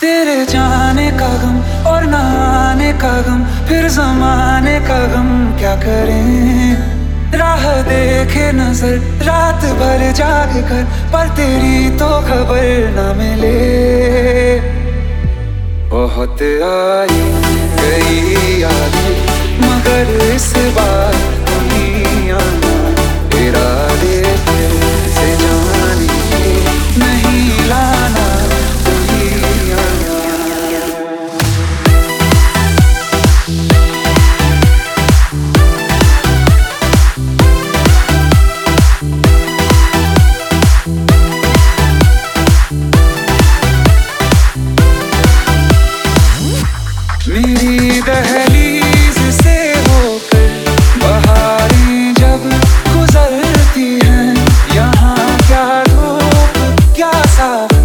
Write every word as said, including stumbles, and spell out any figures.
तेरे जाने का गम और ना आने का गम, फिर जमाने का गम क्या करें। राह देखे नजर रात भर जाग कर, पर तेरी तो खबर न मिले। बहुत आई गई यादें मगर इस बार नहीं आना, इरादे से जाने नहीं लाना। मेरी दहलीज से होकर बहारें जब गुजरती हैं, यहाँ क्या धूप क्या साफ